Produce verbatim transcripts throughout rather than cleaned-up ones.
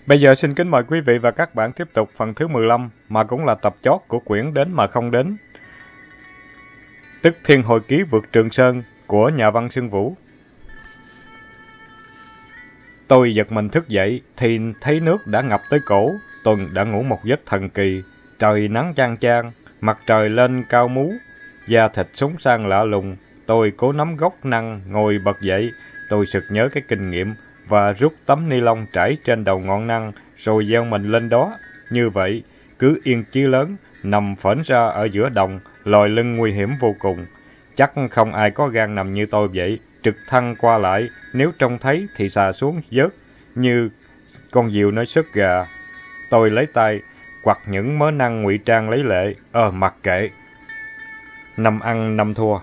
Bây giờ xin kính mời quý vị và các bạn tiếp tục phần thứ mười lăm, mà cũng là tập chót của quyển Đến mà không đến, tức Thiên Hồi Ký vượt Trường Sơn của nhà văn Xuân Vũ. Tôi giật mình thức dậy thì thấy nước đã ngập tới cổ. Tôi đã ngủ một giấc thần kỳ. Trời nắng chang chang, mặt trời lên cao mú, da thịt súng sang lạ lùng. Tôi cố nắm gốc năng ngồi bật dậy. Tôi sực nhớ cái kinh nghiệm và rút tấm ni lông trải trên đầu ngọn năng rồi gieo mình lên đó. Như vậy, cứ yên chí lớn, nằm phễnh ra ở giữa đồng, lòi lưng nguy hiểm vô cùng. Chắc không ai có gan nằm như tôi vậy, trực thăng qua lại, nếu trông thấy thì xà xuống vớt, như con diều nơi sớt gà. Tôi lấy tay, quặt những mớ năng ngụy trang lấy lệ, ờ mặc kệ. Năm ăn năm thua.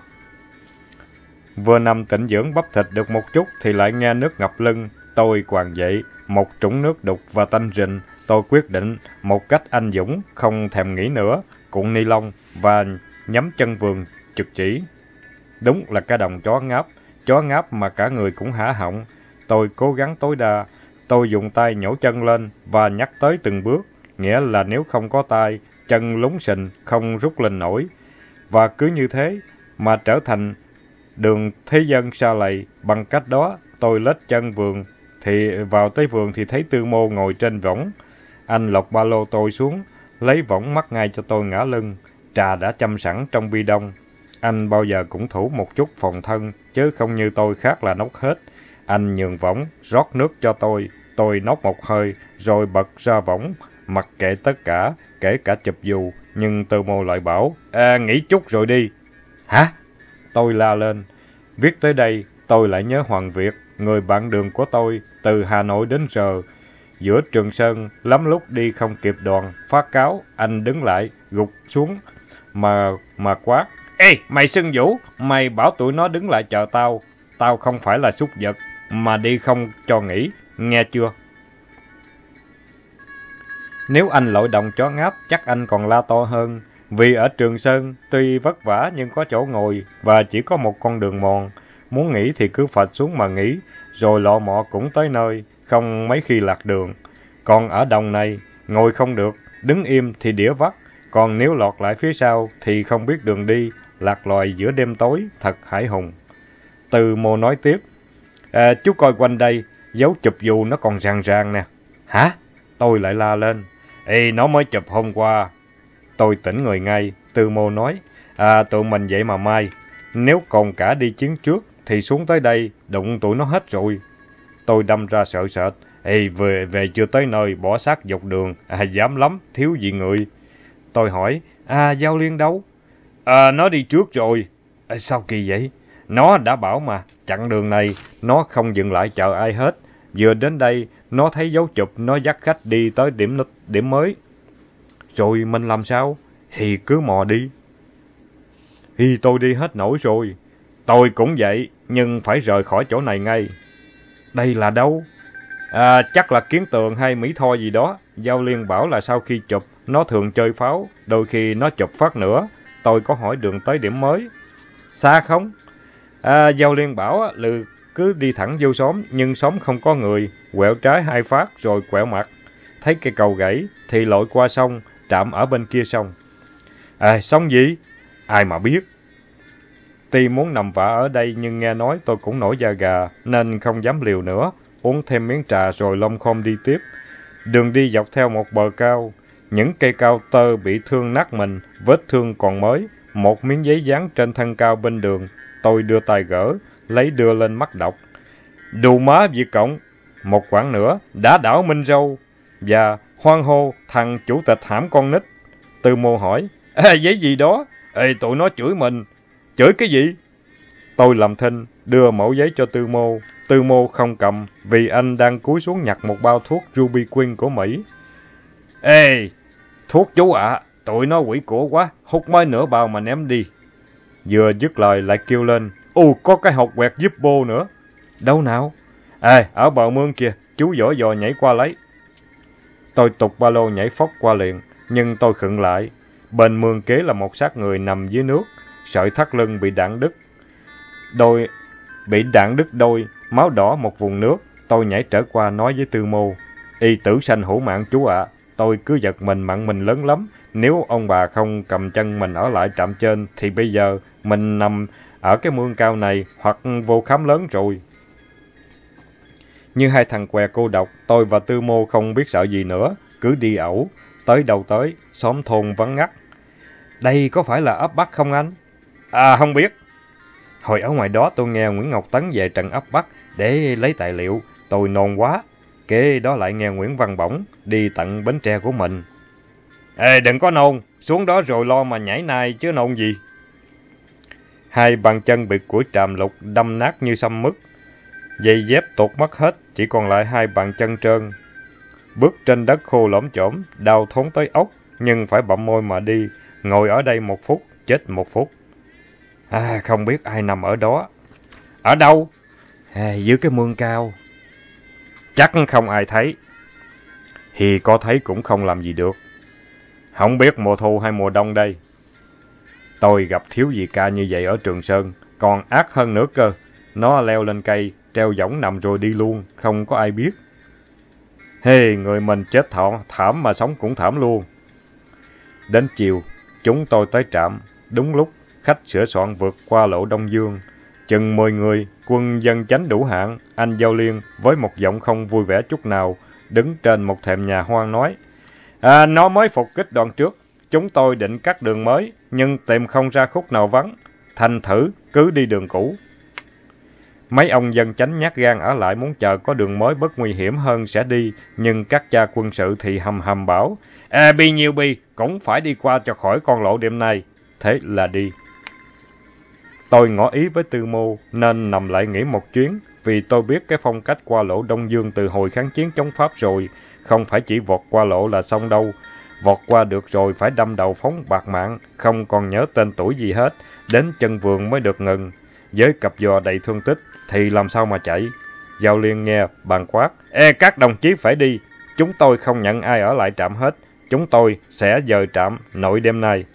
Vừa nằm tĩnh dưỡng bắp thịt được một chút thì lại nghe nước ngập lưng. Tôi quàng dậy, một trũng nước đục và tanh rình. Tôi quyết định một cách anh dũng, không thèm nghĩ nữa, cuộn ni lông và nhắm chân vườn trực chỉ. Đúng là cái đồng chó ngáp, chó ngáp mà cả người cũng há họng. Tôi cố gắng tối đa, tôi dùng tay nhổ chân lên và nhắc tới từng bước, nghĩa là nếu không có tay, chân lún sình, không rút lên nổi. Và cứ như thế mà trở thành đường thế dân sa lầy. Bằng cách đó, tôi lết chân vườn, thì vào tới vườn thì thấy Tư Mô ngồi trên võng. Anh lột ba lô tôi xuống, lấy võng mắc ngay cho tôi ngã lưng. Trà đã châm sẵn trong bi đông. Anh bao giờ cũng thủ một chút phòng thân, chứ không như tôi khác là nốc hết. Anh nhường võng, rót nước cho tôi, tôi nốc một hơi, rồi bật ra võng, mặc kệ tất cả, kể cả chụp dù. Nhưng Tư Mô lại bảo, à, nghỉ chút rồi đi. Hả? Tôi la lên. Viết tới đây, tôi lại nhớ Hoàng Việt, người bạn đường của tôi, từ Hà Nội đến giờ. Giữa Trường Sơn, lắm lúc đi không kịp đoàn, phát cáo, anh đứng lại, gục xuống, mà mà quát. Ê, mày Xuân Vũ, mày bảo tụi nó đứng lại chờ tao. Tao không phải là súc vật, mà đi không cho nghỉ, nghe chưa? Nếu anh lội đồng chó ngáp, chắc anh còn la to hơn. Vì ở Trường Sơn, tuy vất vả nhưng có chỗ ngồi, và chỉ có một con đường mòn. Muốn nghỉ thì cứ phạch xuống mà nghỉ, rồi lọ mọ cũng tới nơi, không mấy khi lạc đường. Còn ở đồng này, ngồi không được, đứng im thì đĩa vắt. Còn nếu lọt lại phía sau thì không biết đường đi, lạc loài giữa đêm tối, thật hãi hùng. Từ Mô nói tiếp. À, chú coi quanh đây, dấu chụp dù nó còn ràng ràng nè. Hả? Tôi lại la lên. Ê, nó mới chụp hôm qua. Tôi tỉnh người ngay. Từ Mô nói. À, tụi mình vậy mà mai. Nếu còn cả đi chiến trước, thì xuống tới đây, đụng tụi nó hết rồi. Tôi đâm ra sợ sệt. Ê, về, về chưa tới nơi, bỏ xác dọc đường. À, dám lắm, thiếu gì người. Tôi hỏi. À, Giao Liên đâu? À, nó đi trước rồi. À, sao kỳ vậy? Nó đã bảo mà, chặng đường này, nó không dừng lại chờ ai hết. Vừa đến đây, nó thấy dấu chụp, nó dắt khách đi tới điểm điểm mới. Rồi mình làm sao? Thì cứ mò đi. Thì tôi đi hết nổi rồi. Tôi cũng vậy, nhưng phải rời khỏi chỗ này ngay. Đây là đâu? À, chắc là Kiến Tường hay Mỹ Tho gì đó. Giao Liên bảo là sau khi chụp, nó thường chơi pháo, đôi khi nó chụp phát nữa. Tôi có hỏi đường tới điểm mới. Xa không? À, Giao Liên bảo là cứ đi thẳng vô xóm, nhưng xóm không có người, quẹo trái hai phát rồi quẹo mặt. Thấy cây cầu gãy thì lội qua sông, trạm ở bên kia sông. À, sông gì? Ai mà biết. Tuy muốn nằm vạ ở đây nhưng nghe nói tôi cũng nổi da gà, nên không dám liều nữa. Uống thêm miếng trà rồi lom khom đi tiếp. Đường đi dọc theo một bờ cao. Những cây cao tơ bị thương nát mình, vết thương còn mới. Một miếng giấy dán trên thân cao bên đường. Tôi đưa tay gỡ, lấy đưa lên mắt đọc. Đù má Việt Cộng. Một quãng nữa, đã đảo Minh Châu. Và hoan hô thằng chủ tịch hãm con nít. Tư Mô hỏi. Ê, giấy gì đó? Ê, tụi nó chửi mình. Chửi cái gì? Tôi làm thinh, đưa mẫu giấy cho Tư Mô. Tư Mô không cầm, vì anh đang cúi xuống nhặt một bao thuốc Ruby Queen của Mỹ. Ê, thuốc chú ạ, à, tụi nó quỷ của quá, hút mới nửa bao mà ném đi. Vừa dứt lời lại kêu lên. Ồ, có cái hột quẹt giúp bô nữa. Đâu nào? Ê, ở bờ mương kìa, chú giỏi dò nhảy qua lấy. Tôi tục ba lô nhảy phóc qua liền, nhưng tôi khựng lại. Bên mương kế là một xác người nằm dưới nước, sợi thắt lưng bị đạn đứt. Đôi bị đạn đứt đôi, máu đỏ một vùng nước. Tôi nhảy trở qua nói với Tư Mô. Y tử sanh hữu mạng chú ạ. Tôi cứ giật mình mặn mình lớn lắm. Nếu ông bà không cầm chân mình ở lại trạm trên, thì bây giờ mình nằm ở cái mương cao này hoặc vô khám lớn rồi. Như hai thằng què cô độc, tôi và Tư Mô không biết sợ gì nữa, cứ đi ẩu, tới đâu tới, xóm thôn vắng ngắt. Đây có phải là ấp Bắc không anh? À, không biết. Hồi ở ngoài đó tôi nghe Nguyễn Ngọc Tấn về trận ấp Bắc để lấy tài liệu, tôi nôn quá. Kế đó lại nghe Nguyễn Văn Bổng đi tận Bến Tre của mình. Ê, đừng có nôn, xuống đó rồi lo mà nhảy nai chứ nôn gì. Hai bàn chân bị củi tràm lục đâm nát như xăm mứt. Giày dép tuột mất hết, chỉ còn lại hai bàn chân trơn. Bước trên đất khô lổm chổm, đau thốn tới ốc, nhưng phải bặm môi mà đi. Ngồi ở đây một phút, chết một phút. À, không biết ai nằm ở đó. Ở đâu? À, dưới cái mương cao. Chắc không ai thấy. Thì có thấy cũng không làm gì được. Không biết mùa thu hay mùa đông đây. Tôi gặp thiếu gì ca như vậy ở Trường Sơn, còn ác hơn nữa cơ. Nó leo lên cây, treo võng nằm rồi đi luôn, không có ai biết. Hey, người mình chết thọ, thảm mà sống cũng thảm luôn. Đến chiều, chúng tôi tới trạm. Đúng lúc, khách sửa soạn vượt qua lộ Đông Dương. Chừng mười người, quân dân chánh đủ hạng, anh Giao Liên với một giọng không vui vẻ chút nào, đứng trên một thềm nhà hoang nói. À, nó mới phục kích đoạn trước. Chúng tôi định cắt đường mới, nhưng tìm không ra khúc nào vắng. Thành thử, cứ đi đường cũ. Mấy ông dân chánh nhát gan ở lại muốn chờ có đường mới bất nguy hiểm hơn sẽ đi, nhưng các cha quân sự thì hầm hầm bảo, à, bi nhiêu bi, cũng phải đi qua cho khỏi con lộ đêm nay. Thế là đi. Tôi ngỏ ý với Tư Mô nên nằm lại nghỉ một chuyến, vì tôi biết cái phong cách qua lộ Đông Dương từ hồi kháng chiến chống Pháp rồi, không phải chỉ vọt qua lộ là xong đâu. Vọt qua được rồi phải đâm đầu phóng bạt mạng, không còn nhớ tên tuổi gì hết, đến chân vườn mới được ngừng. Với cặp giò đầy thương tích thì làm sao mà chạy. Giao Liên nghe bàn quát, ê, các đồng chí phải đi, chúng tôi không nhận ai ở lại trạm hết, chúng tôi sẽ dời trạm nội đêm nay.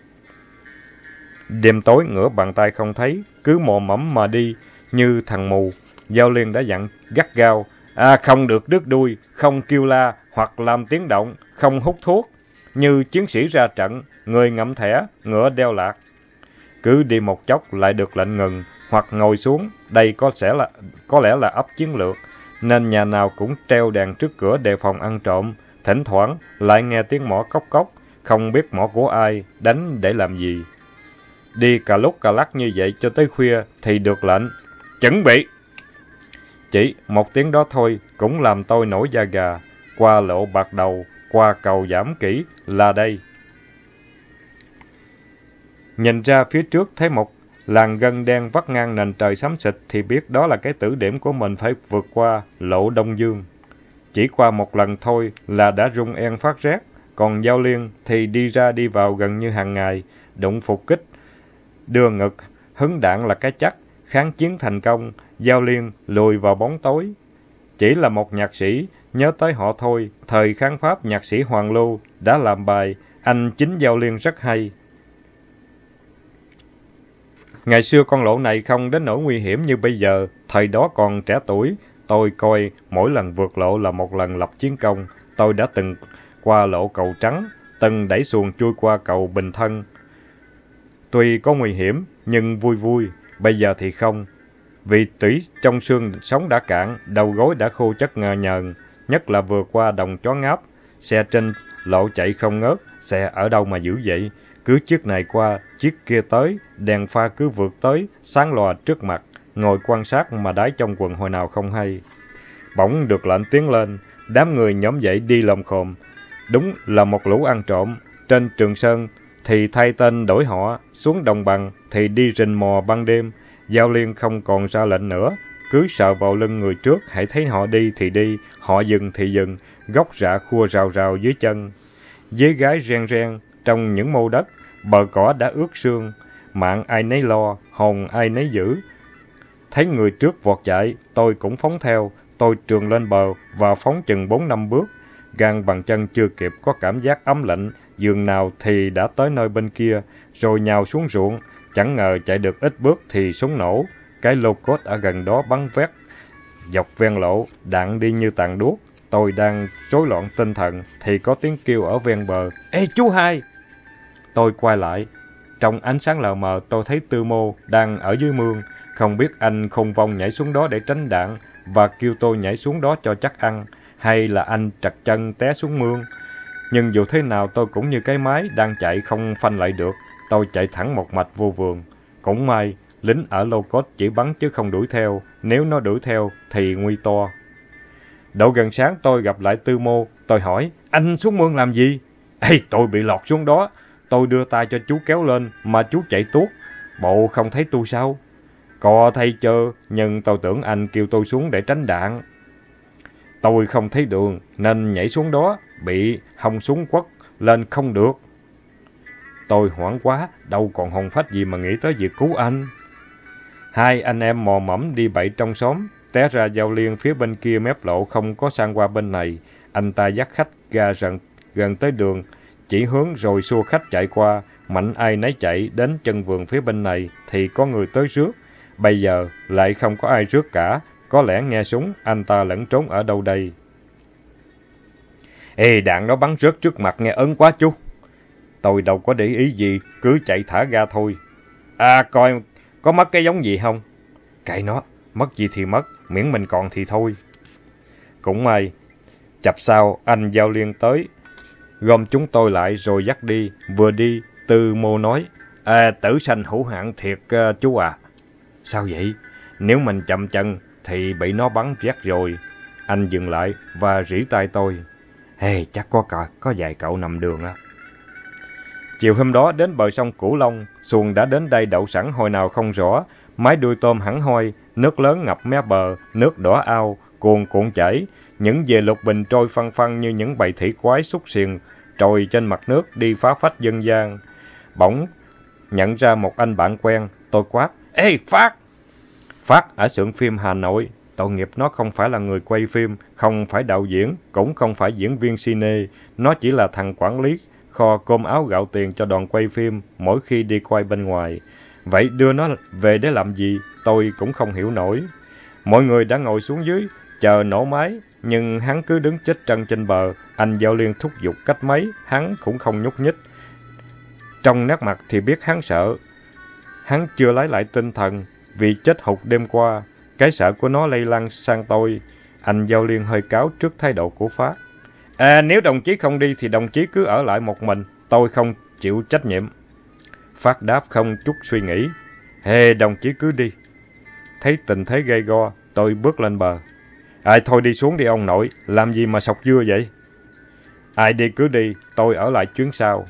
Đêm tối ngửa bàn tay không thấy, cứ mò mẫm mà đi như thằng mù. Giao Liên đã dặn gắt gao, à, không được đứt đuôi, không kêu la hoặc làm tiếng động, không hút thuốc. Như chiến sĩ ra trận, người ngậm thẻ, ngựa đeo lạc. Cứ đi một chốc lại được lệnh ngừng hoặc ngồi xuống, đây có sẽ là có lẽ là ấp chiến lược, nên nhà nào cũng treo đèn trước cửa đề phòng ăn trộm. Thỉnh thoảng lại nghe tiếng mõ cốc cốc, không biết mõ của ai, đánh để làm gì. Đi cà lúc cà lắc như vậy cho tới khuya thì được lệnh chuẩn bị. Chỉ một tiếng đó thôi cũng làm tôi nổi da gà. Qua lộ Bạc Đầu, qua cầu Giảm Kỷ là đây. Nhìn ra phía trước thấy một làn gân đen vắt ngang nền trời xám xịt thì biết đó là cái tử điểm của mình phải vượt qua lộ Đông Dương. Chỉ qua một lần thôi là đã rung en phát rét, còn Giao Liên thì đi ra đi vào gần như hàng ngày, đụng phục kích, đưa ngực, hứng đạn là cái chắc, kháng chiến thành công, Giao Liên lùi vào bóng tối. Chỉ là một nhạc sĩ, nhớ tới họ thôi, thời kháng Pháp nhạc sĩ Hoàng Lưu đã làm bài, anh chính Giao Liên rất hay. Ngày xưa con lộ này không đến nỗi nguy hiểm như bây giờ, thời đó còn trẻ tuổi, tôi coi mỗi lần vượt lộ là một lần lập chiến công. Tôi đã từng qua lộ cầu Trắng, từng đẩy xuồng chui qua cầu Bình Thân. Tuy có nguy hiểm, nhưng vui vui, bây giờ thì không. Vì tủy trong xương sống đã cạn, đầu gối đã khô chất ngờ nhờn, nhất là vừa qua đồng chó ngáp. Xe trên lộ chạy không ngớt, xe ở đâu mà dữ vậy? Cứ chiếc này qua, chiếc kia tới, đèn pha cứ vượt tới, sáng lòa trước mặt, ngồi quan sát mà đái trong quần hồi nào không hay. Bỗng được lệnh tiến lên, đám người nhóm dậy đi lồm khồm. Đúng là một lũ ăn trộm, trên Trường Sơn thì thay tên đổi họ, xuống đồng bằng thì đi rình mò ban đêm. Giao Liên không còn ra lệnh nữa, cứ sợ vào lưng người trước, hãy thấy họ đi thì đi, họ dừng thì dừng, gốc rạ khua rào rào dưới chân. Dế gái ren ren, trong những mô đất, bờ cỏ đã ướt sương, mạng ai nấy lo, hồn ai nấy giữ. Thấy người trước vọt chạy, tôi cũng phóng theo, tôi trườn lên bờ và phóng chừng bốn năm bước. Gan bàn chân chưa kịp có cảm giác ấm lạnh, giường nào thì đã tới nơi bên kia, rồi nhào xuống ruộng. Chẳng ngờ chạy được ít bước thì súng nổ, cái lô cốt ở gần đó bắn vét dọc ven lộ, đạn đi như tàn đuốc. Tôi đang rối loạn tinh thần thì có tiếng kêu ở ven bờ. Ê chú Hai! Tôi quay lại. Trong ánh sáng lờ mờ tôi thấy Tư Mô đang ở dưới mương. Không biết anh khôn vong nhảy xuống đó để tránh đạn và kêu tôi nhảy xuống đó cho chắc ăn, hay là anh trật chân té xuống mương. Nhưng dù thế nào tôi cũng như cái máy đang chạy không phanh lại được. Tôi chạy thẳng một mạch vô vườn. Cũng may, lính ở Lô Cốt chỉ bắn chứ không đuổi theo. Nếu nó đuổi theo thì nguy to. Độ gần sáng tôi gặp lại Tư Mô. Tôi hỏi, anh xuống mương làm gì? Ê, tôi bị lọt xuống đó. Tôi đưa tay cho chú kéo lên mà chú chạy tuốt. Bộ không thấy tôi sao? Có thấy chưa, nhưng tôi tưởng anh kêu tôi xuống để tránh đạn. Tôi không thấy đường nên nhảy xuống đó, bị hông súng quất lên không được. Tôi hoảng quá, đâu còn hồn phách gì mà nghĩ tới việc cứu anh. Hai anh em mò mẫm đi bậy trong xóm, té ra Giao Liên phía bên kia mép lộ không có sang qua bên này. Anh ta dắt khách ra gần, gần tới đường, chỉ hướng rồi xua khách chạy qua. Mạnh ai nấy chạy đến chân vườn phía bên này thì có người tới rước. Bây giờ lại không có ai rước cả. Có lẽ nghe súng, anh ta lẫn trốn ở đâu đây. Ê, đạn nó bắn rớt trước mặt nghe ớn quá chú. Tôi đâu có để ý gì, cứ chạy thả ga thôi. À, coi, có mất cái giống gì không? Kệ nó, mất gì thì mất, miễn mình còn thì thôi. Cũng may, chập sau anh Giao Liên tới, gom chúng tôi lại rồi dắt đi. Vừa đi, Tư Mô nói, à, tử sanh hữu hạn thiệt uh, chú à. Sao vậy? Nếu mình chậm chân thì bị nó bắn rét rồi. Anh dừng lại và rỉ tai tôi. Hey, chắc có cò, có vài cậu nằm đường á. Chiều hôm đó đến bờ sông Cửu Long, xuồng đã đến đây đậu sẵn hồi nào không rõ. Mái đuôi tôm hẳn hoi, nước lớn ngập mé bờ, nước đỏ ao, cuồn cuộn chảy. Những dề lục bình trôi phăng phăng như những bầy thủy quái xúc xiềng trồi trên mặt nước đi phá phách dân gian. Bỗng nhận ra một anh bạn quen, tôi quát. Ê, Phát! Phát ở xưởng phim Hà Nội. Tội nghiệp nó không phải là người quay phim, không phải đạo diễn, cũng không phải diễn viên cine. Nó chỉ là thằng quản lý kho cơm áo gạo tiền cho đoàn quay phim mỗi khi đi quay bên ngoài. Vậy đưa nó về để làm gì? Tôi cũng không hiểu nổi. Mọi người đã ngồi xuống dưới, chờ nổ máy, nhưng hắn cứ đứng chết trân trên bờ. Anh Giao Liên thúc giục cách mấy, hắn cũng không nhúc nhích. Trong nét mặt thì biết hắn sợ. Hắn chưa lấy lại tinh thần vì chết hụt đêm qua. Cái sợ của nó lây lan sang tôi. Anh Giao Liên hơi cáu trước thái độ của Phát. À, nếu đồng chí không đi thì đồng chí cứ ở lại một mình. Tôi không chịu trách nhiệm. Phát đáp không chút suy nghĩ. Hey, đồng chí cứ đi. Thấy tình thế gay go, tôi bước lên bờ. À, thôi đi xuống đi ông nội. Làm gì mà sọc dưa vậy? Ai đi cứ đi, tôi ở lại chuyến sau.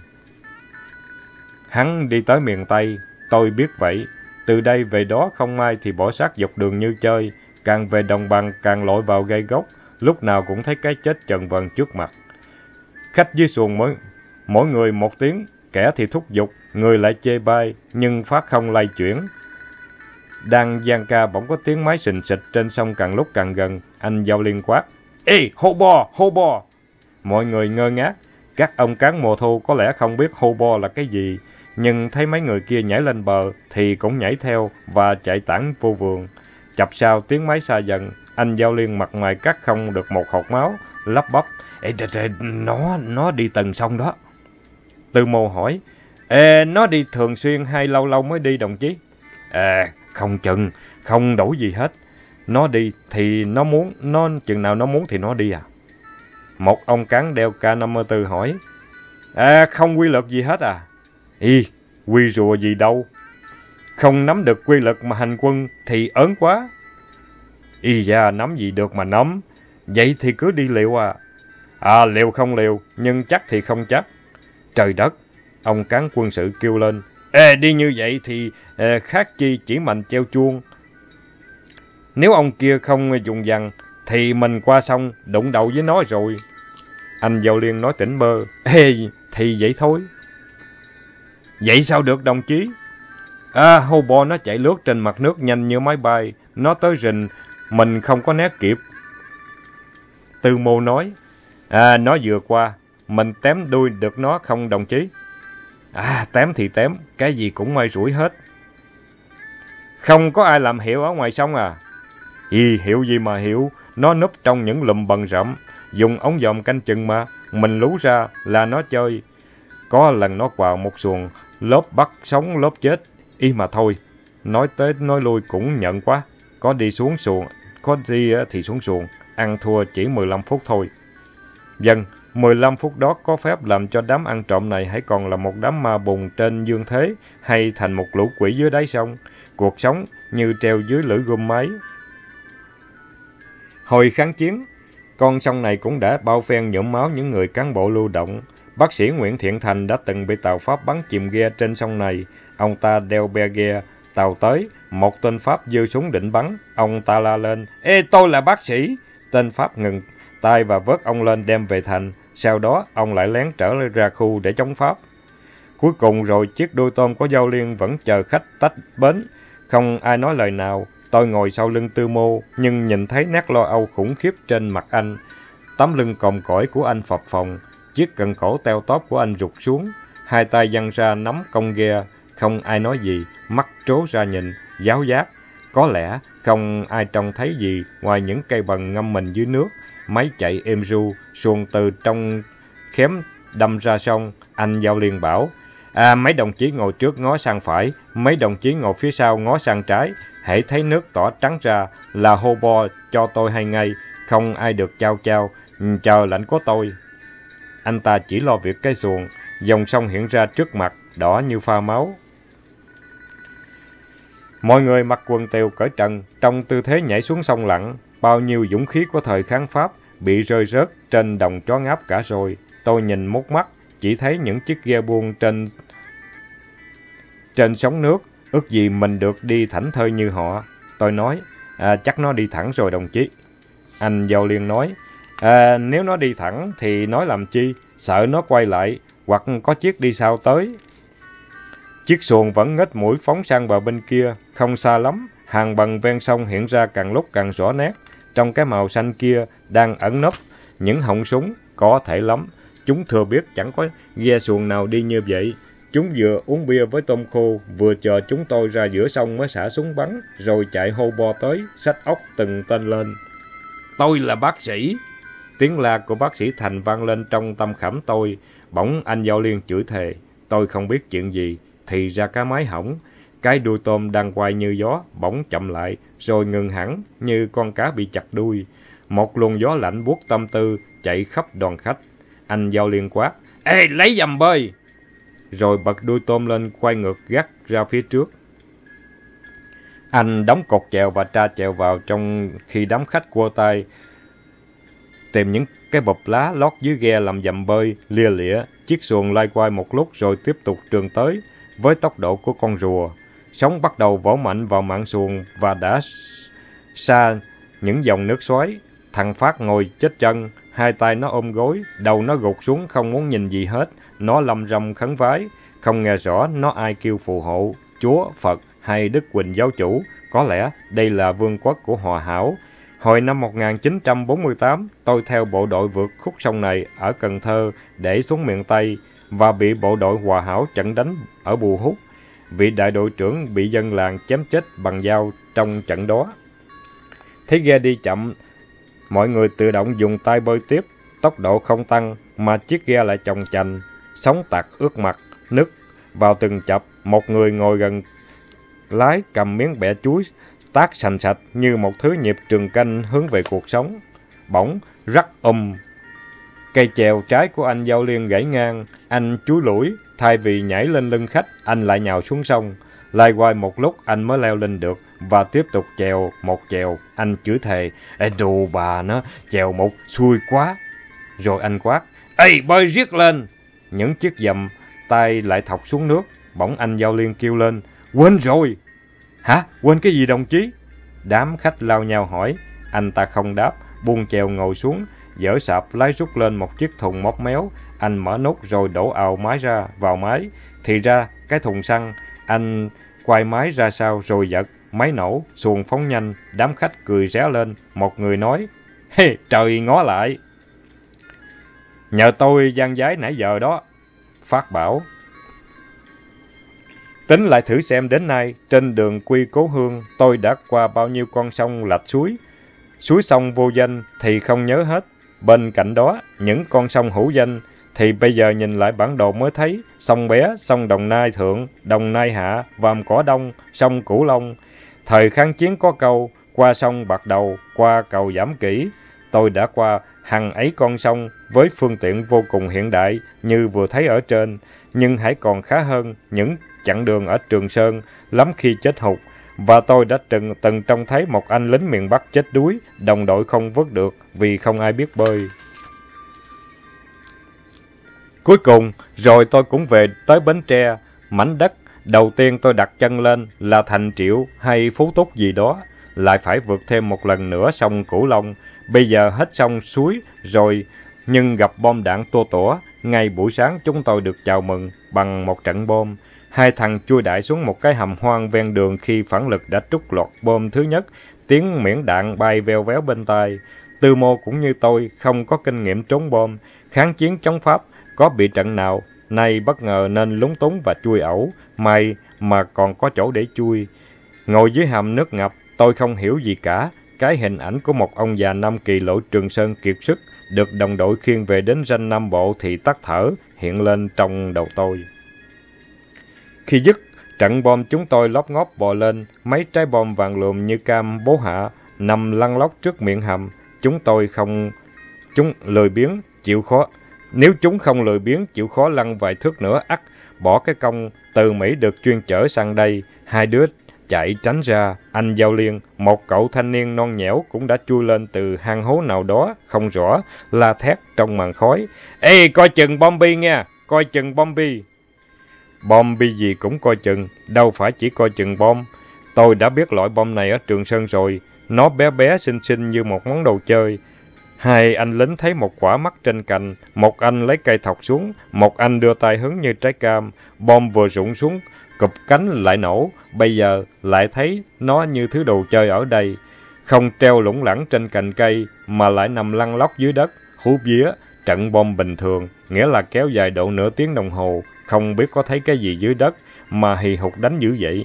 Hắn đi tới miền Tây. Tôi biết vậy. Từ đây về đó không may thì bỏ xác dọc đường như chơi. Càng về đồng bằng càng lội vào gai góc. Lúc nào cũng thấy cái chết chần vần trước mặt. Khách dưới xuồng mỗi, mỗi người một tiếng. Kẻ thì thúc giục, người lại chê bai. Nhưng Phát không lay chuyển. Đang giang ca bỗng có tiếng máy xình xịch trên sông càng lúc càng gần. Anh Giao Liên quát. Ê, hô bo, hô bo. Mọi người ngơ ngác. Các ông cán mùa thu có lẽ không biết hô bo là cái gì. Nhưng thấy mấy người kia nhảy lên bờ thì cũng nhảy theo và chạy tản vô vườn. Chập sau tiếng máy xa dần. Anh Giao Liên mặt mày cắt không được một hột máu, lắp bắp. Ê, trời, trời, nó, nó đi từng sông đó. Tư Mô hỏi. Ê, nó đi thường xuyên hay lâu lâu mới đi đồng chí? À, không chừng, không đổi gì hết. Nó đi thì nó muốn, nó chừng nào nó muốn thì nó đi à. Một ông cán đeo K năm mươi tư hỏi. À, không quy luật gì hết à? Ý, quy rùa gì đâu. Không nắm được quy luật mà hành quân thì ớn quá. Ý da, nắm gì được mà nắm. Vậy thì cứ đi liều à. À, liều không liều, nhưng chắc thì không chắc. Trời đất, ông cán quân sự kêu lên. Ê, đi như vậy thì ê, khác chi chỉ mạnh treo chuông. Nếu ông kia không dùng dằn thì mình qua sông đụng đầu với nó rồi. Anh Giao Liên nói tỉnh bơ. Ê, thì vậy thôi. Vậy sao được đồng chí? À, hô bo nó chạy lướt trên mặt nước nhanh như máy bay. Nó tới rình, mình không có né kịp. Tư Mô nói. À, nó vừa qua, mình tém đuôi được nó không đồng chí? À, tém thì tém, cái gì cũng may rủi hết. Không có ai làm hiệu ở ngoài sông à? Ý, hiệu gì mà hiệu, nó núp trong những lùm bần rậm. dùng ống dòm canh chừng mà, mình lú ra là nó chơi. Có lần nó quào một xuồng, lớp bắt sống lớp chết, y mà thôi. Nói tới nói lui cũng nhận quá, có đi xuống xuồng, có đi thì xuống xuồng, ăn thua chỉ mười lăm phút thôi. Vâng, mười lăm phút đó có phép làm cho đám ăn trộm này hãy còn là một đám ma bùng trên dương thế, hay thành một lũ quỷ dưới đáy sông. Cuộc sống như treo dưới lưỡi gươm máy. Hồi kháng chiến, con sông này cũng đã bao phen nhuộm máu những người cán bộ lưu động. Bác sĩ Nguyễn Thiện Thành đã từng bị tàu Pháp bắn chìm ghe trên sông này. Ông ta đeo be ghe, tàu tới, một tên Pháp giơ súng định bắn. Ông ta la lên, ê tôi là bác sĩ. Tên Pháp ngừng tay và vớt ông lên đem về thành. Sau đó ông lại lén trở ra khu để chống Pháp. Cuối cùng rồi chiếc đuôi tôm của Giao Liên vẫn chờ khách tách bến. Không ai nói lời nào. Tôi ngồi sau lưng Tư Mô, nhưng nhìn thấy nét lo âu khủng khiếp trên mặt anh. Tấm lưng còng cõi của anh phập phồng, chiếc cần cổ teo tóp của anh rụt xuống, hai tay giăng ra nắm cong ghe. Không ai nói gì, mắt trố ra nhìn, giáo giác. Có lẽ không ai trông thấy gì ngoài những cây bần ngâm mình dưới nước, máy chạy êm ru, xuồng từ trong khém đâm ra sông. Anh Giao Liên bảo, à, mấy đồng chí ngồi trước ngó sang phải, mấy đồng chí ngồi phía sau ngó sang trái. Hễ thấy nước tỏ trắng ra là hô bo cho tôi hay ngay, không ai được chao chao, chờ lệnh của tôi. Anh ta chỉ lo việc cái xuồng, dòng sông hiện ra trước mặt, đỏ như pha máu. Mọi người mặc quần tèo cởi trần, trong tư thế nhảy xuống sông lặn. Bao nhiêu dũng khí của thời kháng Pháp bị rơi rớt trên đồng chó ngáp cả rồi. Tôi nhìn mút mắt, chỉ thấy những chiếc ghe buông trên trên sóng nước. Ước gì mình được đi thảnh thơi như họ. Tôi nói, à, chắc nó đi thẳng rồi đồng chí. Anh Giao Liên nói, à, nếu nó đi thẳng thì nói làm chi, sợ nó quay lại, hoặc có chiếc đi sau tới. Chiếc xuồng vẫn ngếch mũi phóng sang bờ bên kia, không xa lắm, hàng bần ven sông hiện ra càng lúc càng rõ nét. Trong cái màu xanh kia đang ẩn nấp những họng súng, có thể lắm. Chúng thừa biết chẳng có ghe xuồng nào đi như vậy. Chúng vừa uống bia với tôm khô, vừa chờ chúng tôi ra giữa sông mới xả súng bắn, rồi chạy hô bo tới, xách ốc từng tên lên. Tôi là bác sĩ. Tiếng la của bác sĩ Thành vang lên trong tâm khảm tôi. Bỗng anh Giao Liên chửi thề. Tôi không biết chuyện gì, thì ra cái máy hỏng. Cái đuôi tôm đang quay như gió, bỗng chậm lại, rồi ngừng hẳn như con cá bị chặt đuôi. Một luồng gió lạnh buốt tâm tư chạy khắp đoàn khách. Anh Giao Liên quát, ê, lấy dầm bơi! Rồi bật đuôi tôm lên quay ngược gắt ra phía trước. Anh đóng cột chèo và tra chèo vào trong khi đám khách quơ tay tìm những cái bụp lá lót dưới ghe làm dầm bơi, lia lịa. Chiếc xuồng lay quay một lúc rồi tiếp tục trườn tới với tốc độ của con rùa. Sóng bắt đầu vỗ mạnh vào mạn xuồng và đã xa những dòng nước xoáy. Thằng Phát ngồi chết chân, hai tay nó ôm gối, đầu nó gục xuống không muốn nhìn gì hết. Nó lâm râm khấn vái, không nghe rõ nó ai kêu phù hộ, Chúa, Phật hay Đức Huỳnh giáo chủ. Có lẽ đây là vương quốc của Hòa Hảo. Hồi năm một nghìn chín trăm bốn mươi tám, tôi theo bộ đội vượt khúc sông này ở Cần Thơ để xuống miền Tây và bị bộ đội Hòa Hảo chặn đánh ở Bù Hút. Vị đại đội trưởng bị dân làng chém chết bằng dao trong trận đó. Thấy ghe đi chậm, mọi người tự động dùng tay bơi tiếp. Tốc độ không tăng mà chiếc ghe lại chồng chành, sóng tạt ướt mặt, nứt vào từng chập. Một người ngồi gần lái cầm miếng bẹ chuối tác sành sạch như một thứ nhịp trường canh hướng về cuộc sống. Bỗng rắc ầm, cây chèo trái của anh Giao Liên gãy ngang. Anh chúi lủi, thay vì nhảy lên lưng khách, anh lại nhào xuống sông. Lay quay một lúc anh mới leo lên được và tiếp tục chèo một chèo. Anh chửi thề, ê đồ bà nó, chèo một xui quá. Rồi anh quát, ê bơi riết lên. Những chiếc dầm tay lại thọc xuống nước. Bỗng anh Giao Liên kêu lên, quên rồi. Hả? Quên cái gì đồng chí? Đám khách lao nhau hỏi. Anh ta không đáp, buông chèo ngồi xuống, dỡ sạp lái rút lên một chiếc thùng móc méo. Anh mở nút rồi đổ ào máy ra vào máy. Thì ra cái thùng xăng. Anh quay máy ra sau rồi giật, máy nổ, xuồng phóng nhanh. Đám khách cười ré lên. Một người nói, hey, trời ngó lại. Nhờ tôi gian giái nãy giờ đó. Phát bảo, tính lại thử xem đến nay, trên đường quy cố hương, tôi đã qua bao nhiêu con sông lạch suối. Suối sông vô danh thì không nhớ hết, Bên cạnh đó, những con sông hữu danh, thì bây giờ nhìn lại bản đồ mới thấy, sông Bé, sông Đồng Nai Thượng, Đồng Nai Hạ, Vàm Cỏ Đông, sông Cửu Long. Thời kháng chiến có câu, qua sông Bạc Đầu, qua cầu Giảm Kỷ. Tôi đã qua hàng ấy con sông với phương tiện vô cùng hiện đại như vừa thấy ở trên, nhưng hãy còn khá hơn những chặng đường ở Trường Sơn, lắm khi chết hụt. Và tôi đã từng, từng trông thấy một anh lính miền Bắc chết đuối, đồng đội không vớt được vì không ai biết bơi. Cuối cùng, rồi tôi cũng về tới Bến Tre, mảnh đất đầu tiên tôi đặt chân lên là Thành Triệu hay Phú Túc gì đó, lại phải vượt thêm một lần nữa sông Cửu Long. Bây giờ hết sông suối rồi, nhưng gặp bom đạn tua tủa. Ngay buổi sáng chúng tôi được chào mừng bằng một trận bom. Hai thằng chui đại xuống một cái hầm hoang ven đường khi phản lực đã trút lọt bom thứ nhất, tiếng miễn đạn bay veo véo bên tai. Tư Mô cũng như tôi, không có kinh nghiệm trốn bom, kháng chiến chống Pháp, có bị trận nào, nay bất ngờ nên lúng túng và chui ẩu, may mà còn có chỗ để chui. Ngồi dưới hầm nước ngập, tôi không hiểu gì cả. Cái hình ảnh của một ông già Nam Kỳ Lộ Trường Sơn kiệt sức, được đồng đội khiêng về đến ranh Nam Bộ thì tắt thở, hiện lên trong đầu tôi. Khi dứt trận bom, chúng tôi lóp ngóp bò lên, mấy trái bom vàng lùm như cam bố hạ, nằm lăn lóc trước miệng hầm. Chúng tôi không... Chúng lười biếng, chịu khó... Nếu chúng không lười biếng, chịu khó lăn vài thước nữa, ắt bỏ cái công từ Mỹ được chuyên chở sang đây. Hai đứa chạy tránh ra. Anh Giao Liên, một cậu thanh niên non nhẽo, cũng đã chui lên từ hang hố nào đó, không rõ, la thét trong màn khói. Ê, coi chừng bom bi nha, coi chừng bom bi. Bom bi gì cũng coi chừng, đâu phải chỉ coi chừng bom. Tôi đã biết loại bom này ở Trường Sơn rồi, nó bé bé xinh xinh như một món đồ chơi. Hai anh lính thấy một quả mắc trên cành, một anh lấy cây thọc xuống, một anh đưa tay hứng như trái cam. Bom vừa rụng xuống, cụp cánh lại nổ, bây giờ lại thấy nó như thứ đồ chơi ở đây. Không treo lủng lẳng trên cành cây, mà lại nằm lăn lóc dưới đất, hú vía. Trận bom bình thường, nghĩa là kéo dài độ nửa tiếng đồng hồ, không biết có thấy cái gì dưới đất, mà hì hục đánh dữ vậy.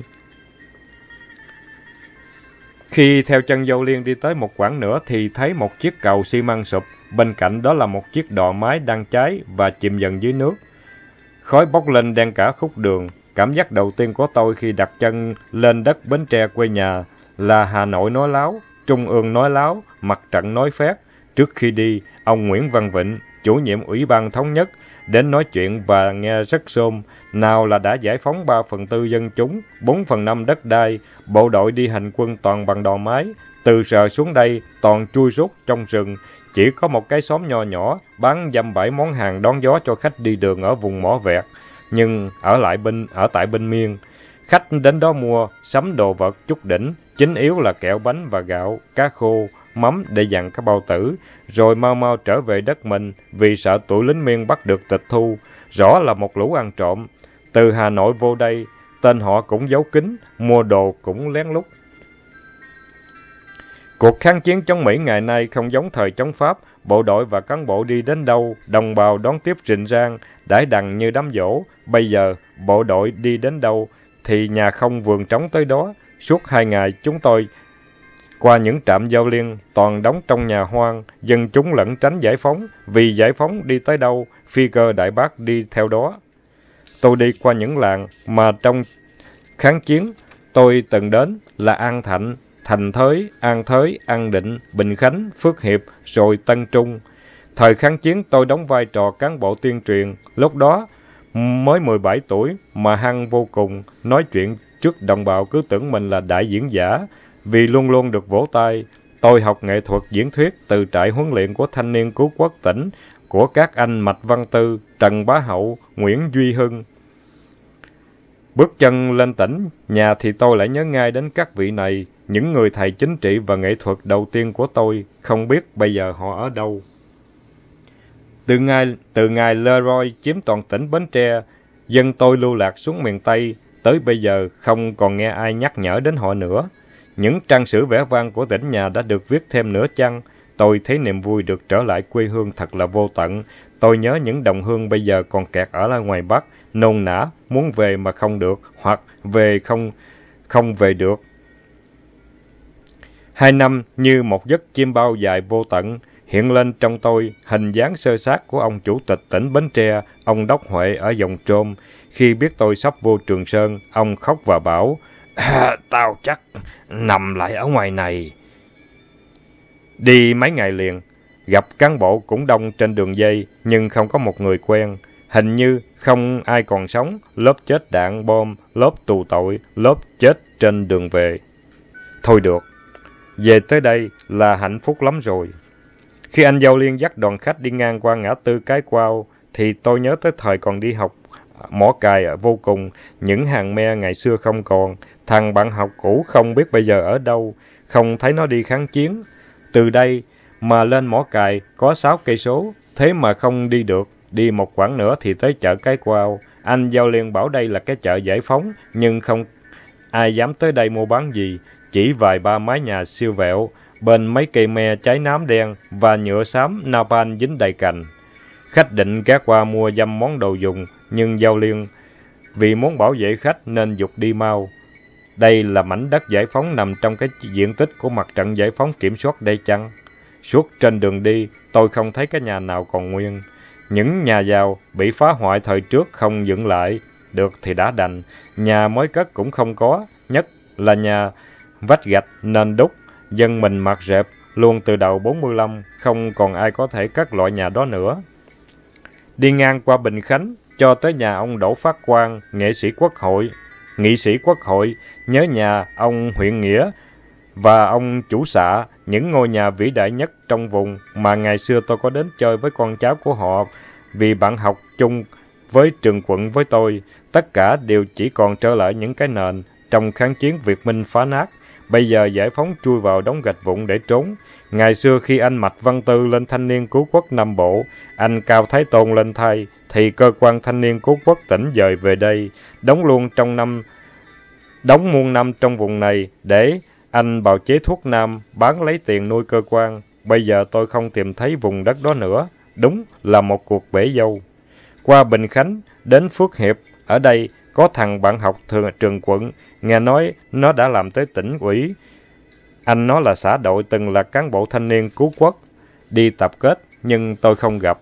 Khi theo chân Giao Liên đi tới một quãng nữa thì thấy một chiếc cầu xi măng sụp, bên cạnh đó là một chiếc đò mái đang cháy và chìm dần dưới nước. Khói bốc lên đen cả khúc đường. Cảm giác đầu tiên của tôi khi đặt chân lên đất Bến Tre quê nhà là Hà Nội nói láo, Trung ương nói láo, mặt trận nói phét. Trước khi đi, ông Nguyễn Văn Vịnh, chủ nhiệm Ủy ban Thống nhất, đến nói chuyện và nghe rất xôm. Nào là đã giải phóng ba phần tư dân chúng, bốn phần năm đất đai, bộ đội đi hành quân toàn bằng đò mái, từ rờ xuống đây toàn chui rút trong rừng. Chỉ có một cái xóm nho nhỏ, bán dăm bảy món hàng đón gió cho khách đi đường ở vùng mỏ vẹt, nhưng ở lại bên ở tại bên Miên. Khách đến đó mua, sắm đồ vật chút đỉnh, chính yếu là kẹo bánh và gạo, cá khô, mắm để dặn các bao tử, rồi mau mau trở về đất mình vì sợ tụi lính Miên bắt được tịch thu. Rõ là một lũ ăn trộm. Từ Hà Nội vô đây, tên họ cũng giấu kín, mua đồ cũng lén lút. Cuộc kháng chiến chống Mỹ ngày nay không giống thời chống Pháp, bộ đội và cán bộ đi đến đâu, đồng bào đón tiếp rình rang, đãi đằng như đám giỗ. Bây giờ, bộ đội đi đến đâu, thì nhà không vườn trống tới đó. Suốt hai ngày, chúng tôi qua những trạm Giao Liên, toàn đóng trong nhà hoang, dân chúng lẩn tránh giải phóng, vì giải phóng đi tới đâu, phi cơ Đại Bác đi theo đó. Tôi đi qua những làng mà trong kháng chiến tôi từng đến là An Thạnh, Thành Thới, An Thới, An Định, Bình Khánh, Phước Hiệp, rồi Tân Trung. Thời kháng chiến tôi đóng vai trò cán bộ tuyên truyền, lúc đó mới mười bảy tuổi mà hăng vô cùng, nói chuyện trước đồng bào cứ tưởng mình là đại diễn giả, vì luôn luôn được vỗ tay. Tôi học nghệ thuật diễn thuyết từ trại huấn luyện của Thanh niên Cứu Quốc tỉnh, của các anh Mạch Văn Tư, Trần Bá Hậu, Nguyễn Duy Hưng. Bước chân lên tỉnh, nhà thì tôi lại nhớ ngay đến các vị này, những người thầy chính trị và nghệ thuật đầu tiên của tôi, không biết bây giờ họ ở đâu. Từ ngày, từ ngày Leroy chiếm toàn tỉnh Bến Tre, dân tôi lưu lạc xuống miền Tây, tới bây giờ không còn nghe ai nhắc nhở đến họ nữa. Những trang sử vẻ vang của tỉnh nhà đã được viết thêm nửa chăng. Tôi thấy niềm vui được trở lại quê hương thật là vô tận. Tôi nhớ những đồng hương bây giờ còn kẹt ở lại ngoài Bắc, nôn nã, muốn về mà không được, hoặc về không, không về được. Hai năm như một giấc chim bao dài vô tận. hiện lên trong tôi hình dáng sơ sát của ông chủ tịch tỉnh Bến Tre, ông Đốc Huệ ở Dòng Trôm. Khi biết tôi sắp vô Trường Sơn, ông khóc và bảo, à, tao chắc nằm lại ở ngoài này. Đi mấy ngày liền, gặp cán bộ cũng đông trên đường dây, nhưng không có một người quen. Hình như không ai còn sống, lớp chết đạn bom, lớp tù tội, lớp chết trên đường về. Thôi được, về tới đây là hạnh phúc lắm rồi. Khi anh Giao Liên dắt đoàn khách đi ngang qua ngã tư Cái Quao, thì tôi nhớ tới thời còn đi học mỏ cày ở Vô Cùng, những hàng me ngày xưa không còn, thằng bạn học cũ không biết bây giờ ở đâu, không thấy nó đi kháng chiến. Từ đây mà lên mỏ cày có sáu cây số, thế mà không đi được, đi một quãng nữa thì tới chợ Cái Quao. Anh Giao Liên bảo đây là cái chợ giải phóng, nhưng không ai dám tới đây mua bán gì, chỉ vài ba mái nhà siêu vẹo, bên mấy cây me trái nám đen và nhựa xám napalm dính đầy cành. Khách định ghé qua mua dăm món đồ dùng, nhưng Giao Liên vì muốn bảo vệ khách nên giục đi mau. Đây là mảnh đất giải phóng nằm trong cái diện tích của mặt trận giải phóng kiểm soát đây chăng? Suốt trên đường đi, tôi không thấy cái nhà nào còn nguyên. Những nhà giàu bị phá hoại thời trước không dựng lại được thì đã đành, nhà mới cất cũng không có, nhất là nhà vách gạch nền đúc, dân mình mặc rệp, luôn từ đầu bốn mươi lăm, không còn ai có thể cất loại nhà đó nữa. Đi ngang qua Bình Khánh, cho tới nhà ông Đỗ Phát Quang, nghệ sĩ quốc hội, nghị sĩ quốc hội, nhớ nhà ông huyện Nghĩa và ông chủ xạ, những ngôi nhà vĩ đại nhất trong vùng mà ngày xưa tôi có đến chơi với con cháu của họ, vì bạn học chung với trường quận với tôi. Tất cả đều chỉ còn trở lại những cái nền trong kháng chiến Việt Minh phá nát. Bây giờ giải phóng chui vào đống gạch vụn để trốn. Ngày xưa khi anh Mạch Văn Tư lên Thanh niên cứu quốc Nam Bộ, anh Cao Thái Tôn lên thay, thì cơ quan Thanh niên cứu quốc tỉnh dời về đây, đóng luôn trong năm, đóng muôn năm trong vùng này để anh bào chế thuốc nam, bán lấy tiền nuôi cơ quan. Bây giờ tôi không tìm thấy vùng đất đó nữa, đúng là một cuộc bể dâu. Qua Bình Khánh, đến Phước Hiệp, ở đây có thằng bạn học thường trường quận, nghe nói nó đã làm tới tỉnh ủy. Anh nó là xã đội từng là cán bộ thanh niên cứu quốc, đi tập kết, nhưng tôi không gặp.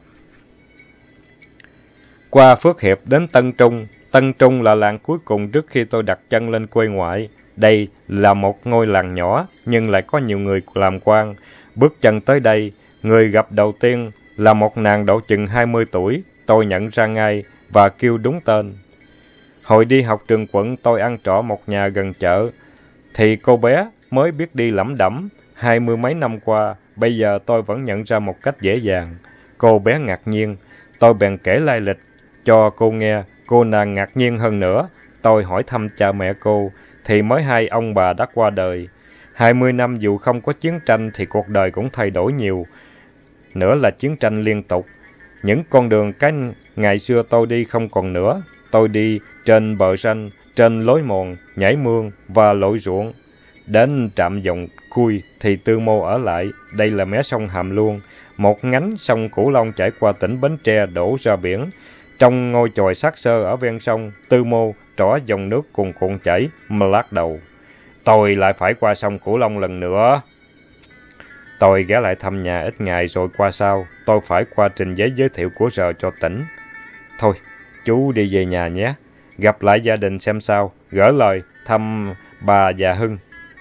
Qua Phước Hiệp đến Tân Trung, Tân Trung là làng cuối cùng trước khi tôi đặt chân lên quê ngoại. Đây là một ngôi làng nhỏ, nhưng lại có nhiều người làm quan. Bước chân tới đây, người gặp đầu tiên là một nàng độ chừng hai mươi tuổi, tôi nhận ra ngay và kêu đúng tên. Hồi đi học trường quận, tôi ăn trọ một nhà gần chợ, thì cô bé mới biết đi lẩm đẩm. Hai mươi mấy năm qua, bây giờ tôi vẫn nhận ra một cách dễ dàng. Cô bé ngạc nhiên, tôi bèn kể lai lịch cho cô nghe. Cô nàng ngạc nhiên hơn nữa. Tôi hỏi thăm cha mẹ cô, thì mới hai ông bà đã qua đời. Hai mươi năm dù không có chiến tranh thì cuộc đời cũng thay đổi nhiều. Nữa là chiến tranh liên tục. Những con đường cái ngày xưa tôi đi không còn nữa. Tôi đi trên bờ ranh, trên lối mòn, nhảy mương và lội ruộng. Đến trạm Dòng Cui thì Tư Mô ở lại. Đây là mé sông Hàm Luông, một nhánh sông Cửu Long chảy qua tỉnh Bến Tre đổ ra biển. Trong ngôi chòi xác xơ ở ven sông, Tư Mô trỏ dòng nước cuồn cuộn chảy, mà lắc đầu. Tôi lại phải qua sông Cửu Long lần nữa. Tôi ghé lại thăm nhà ít ngày rồi qua sau. Tôi phải qua trình giấy giới thiệu của rờ cho tỉnh. Thôi, chú đi về nhà nhé. Gặp lại gia đình xem sao. Gửi lời thăm bà và Hưng.